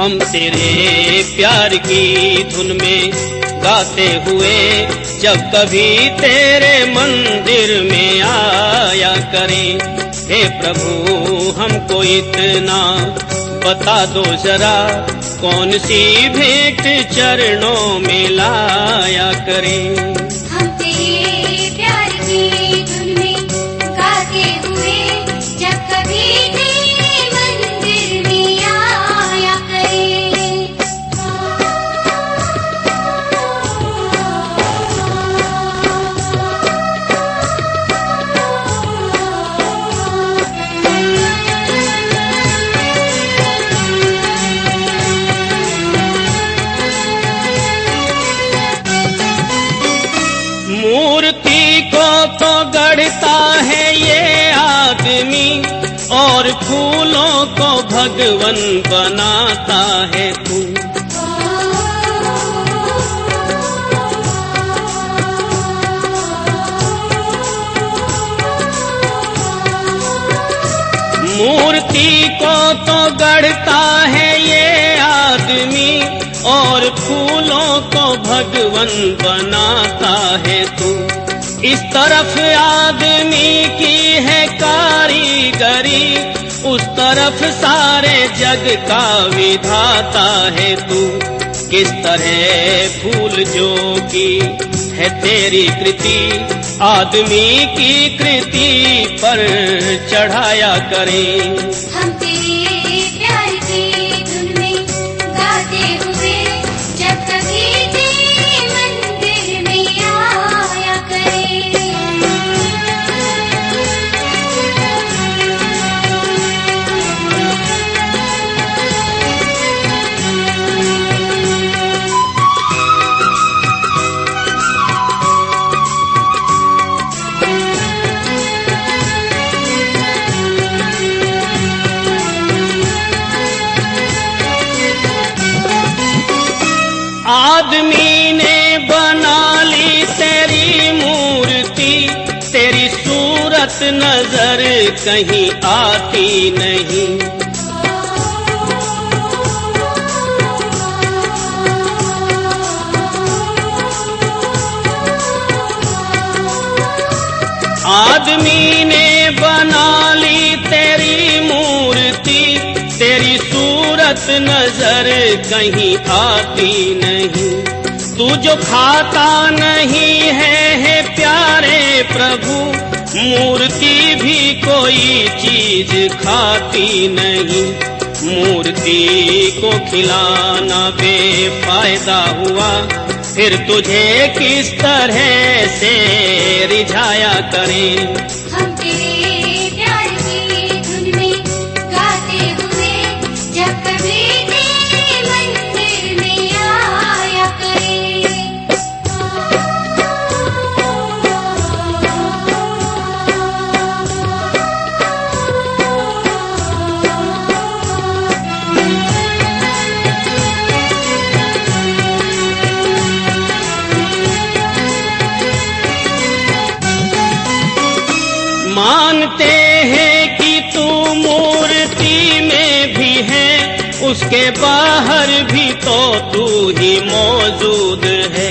हम तेरे प्यार की धुन में गाते हुए जब कभी तेरे मंदिर में आया करें। हे प्रभु हमको इतना बता दो जरा, कौन सी भेंट चरणों में लाया करें। हम तेरे प्यार की धुन में गाते हुए जब कभी तेरे मंदिर में आया करें। मूर्ति को तो गढ़ता है ये आदमी, और फूलों को भगवन बनाता है तू। मूर्ति को तो गढ़ता है ये आदमी, और फूलों को भगवन बनाता है तू। इस तरफ आदमी की है कारीगरी, उस तरफ सारे जग का विधाता है तू। किस तरह फूल जो की है तेरी कृति, आदमी की कृति पर चढ़ाया करें। हम तेरे प्यार की धुन में गाते हुए जब कभी तेरे मंदिर में आया करें। आदमी ने बना ली तेरी मूर्ति, तेरी सूरत नजर कहीं आती नहीं। आदमी ने बना ली तेरी मूर्ति, तेरी सूरत नजर कहीं आती नहीं। तू जो खाता नहीं है प्यारे प्रभु, मूर्ति भी कोई चीज खाती नहीं। मूर्ति को खिलाना बेफायदा हुआ, फिर तुझे किस तरह से रिझाया करें। हम तेरे प्यार की धुन में गाते हुए जब कभी तेरे मंदिर में आया करें। मानते हैं कि तू मूर्ति में भी है, उसके बाहर भी तो तू ही मौजूद है।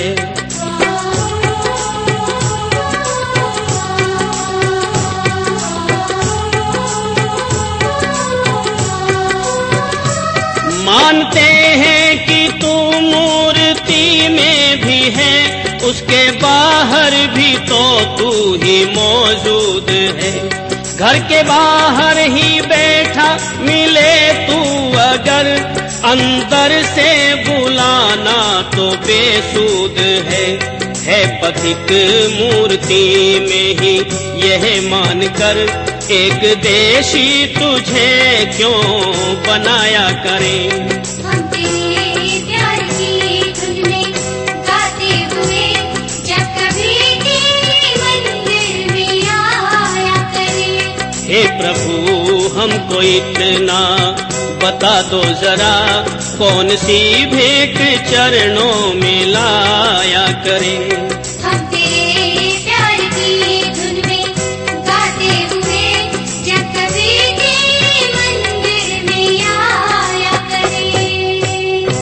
मानते हैं कि तू मूर्ति में भी है, उसके बाहर भी तो तू ही मौजूद है। घर के बाहर ही बैठा मिले तू अगर, अंदर से बुलाना तो बेसुध है पथिक मूर्ति में ही यह मानकर, एक देशी तुझे क्यों बनाया करें। हम तेरे प्यार की धुन में गाते हुए जब कभी तेरे मंदिर में आया करें। हे प्रभु हमको इतना बता दो जरा, कौन सी भेंट चरणों में लाया करें।